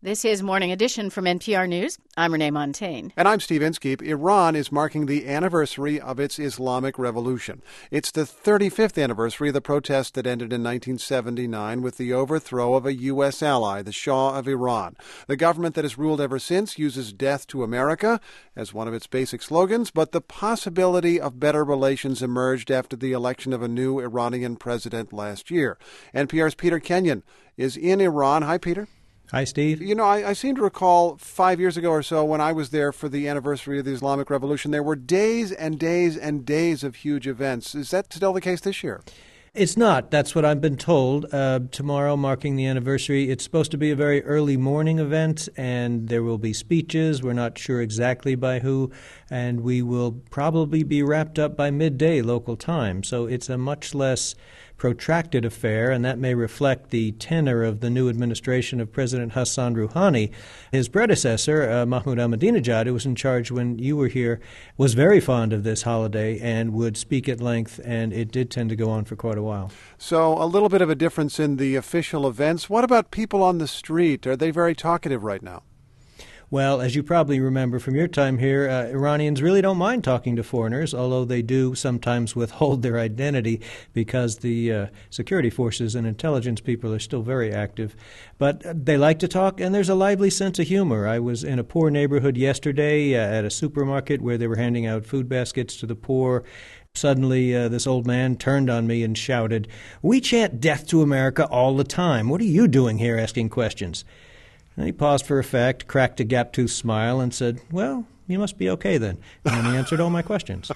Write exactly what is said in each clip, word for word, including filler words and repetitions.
This is Morning Edition from N P R News. I'm Renee Montaigne. And I'm Steve Inskeep. Iran is marking the anniversary of its Islamic Revolution. It's the thirty-fifth anniversary of the protests that ended in nineteen seventy-nine with the overthrow of a U S ally, the Shah of Iran. The government that has ruled ever since uses death to America as one of its basic slogans, but the possibility of better relations emerged after the election of a new Iranian president last year. N P R's Peter Kenyon is in Iran. Hi, Peter. Hi, Steve. You know, I, I seem to recall five years ago or so when I was there for the anniversary of the Islamic Revolution, there were days and days and days of huge events. Is that still the case this year? It's not. That's what I've been told. Uh, tomorrow, marking the anniversary, it's supposed to be a very early morning event, and there will be speeches. We're not sure exactly by who, and we will probably be wrapped up by midday local time. So it's a much less protracted affair, and that may reflect the tenor of the new administration of President Hassan Rouhani. His predecessor, uh, Mahmoud Ahmadinejad, who was in charge when you were here, was very fond of this holiday and would speak at length, and it did tend to go on for quite a while. So a little bit of a difference in the official events. What about people on the street? Are they very talkative right now? Well, as you probably remember from your time here, uh, Iranians really don't mind talking to foreigners, although they do sometimes withhold their identity because the uh, security forces and intelligence people are still very active. But they like to talk, and there's a lively sense of humor. I was in a poor neighborhood yesterday uh, at a supermarket where they were handing out food baskets to the poor. Suddenly, uh, this old man turned on me and shouted, "We chant death to America all the time. What are you doing here asking questions?" And he paused for effect, cracked a gap-toothed smile, and said, "Well, you must be okay then." And then he answered all my questions.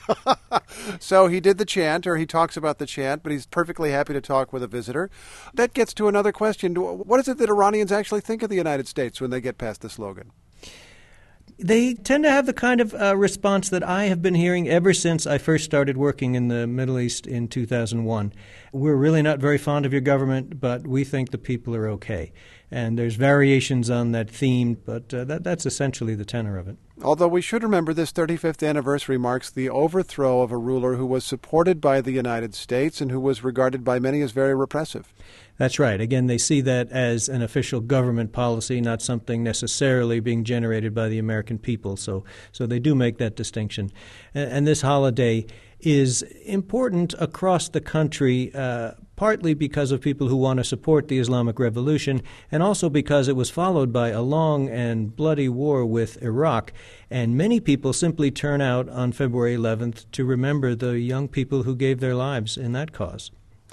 So he did the chant, or he talks about the chant, but he's perfectly happy to talk with a visitor. That gets to another question. What is it that Iranians actually think of the United States when they get past the slogan? They tend to have the kind of uh, response that I have been hearing ever since I first started working in the Middle East in two thousand one. We're really not very fond of your government, but we think the people are okay. And there's variations on that theme, but uh, that, that's essentially the tenor of it. Although we should remember this thirty-fifth anniversary marks the overthrow of a ruler who was supported by the United States and who was regarded by many as very repressive. That's right. Again, they see that as an official government policy, not something necessarily being generated by the American people. So so they do make that distinction. And, and this holiday is important across the country, uh, partly because of people who want to support the Islamic Revolution, and also because it was followed by a long and bloody war with Iraq. And many people simply turn out on February eleventh to remember the young people who gave their lives in that cause.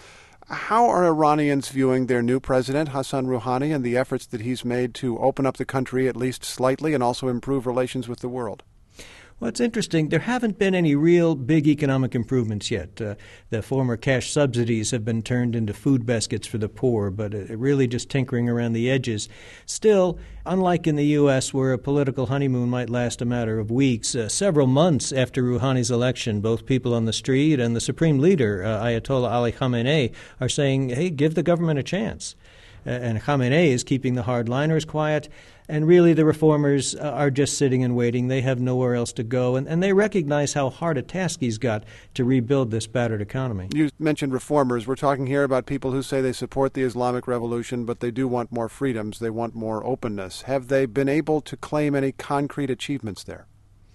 How are Iranians viewing their new president, Hassan Rouhani, and the efforts that he's made to open up the country at least slightly and also improve relations with the world? Well, it's interesting. There haven't been any real big economic improvements yet. Uh, the former cash subsidies have been turned into food baskets for the poor, but uh, really just tinkering around the edges. Still, unlike in the U S, where a political honeymoon might last a matter of weeks, uh, several months after Rouhani's election, both people on the street and the supreme leader, uh, Ayatollah Ali Khamenei, are saying, hey, give the government a chance. Uh, and Khamenei is keeping the hardliners quiet. And really, the reformers uh, are just sitting and waiting. They have nowhere else to go. And, and they recognize how hard a task he's got to rebuild this battered economy. You mentioned reformers. We're talking here about people who say they support the Islamic Revolution, but they do want more freedoms. They want more openness. Have they been able to claim any concrete achievements there?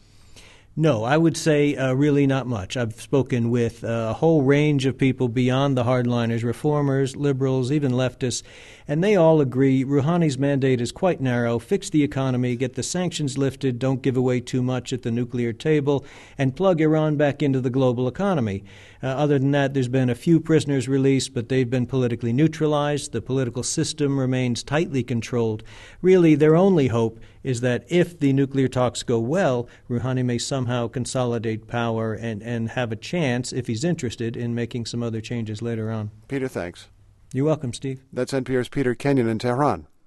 No, I would say uh, really not much. I've spoken with uh, a whole range of people beyond the hardliners, reformers, liberals, even leftists, and they all agree Rouhani's mandate is quite narrow: fix the economy, get the sanctions lifted, don't give away too much at the nuclear table, and plug Iran back into the global economy. Uh, other than that, there's been a few prisoners released, but they've been politically neutralized. The political system remains tightly controlled. Really, their only hope is that if the nuclear talks go well, Rouhani may somehow consolidate power and, and have a chance, if he's interested, in making some other changes later on. Peter, thanks. You're welcome, Steve. That's N P R's Peter Kenyon in Tehran.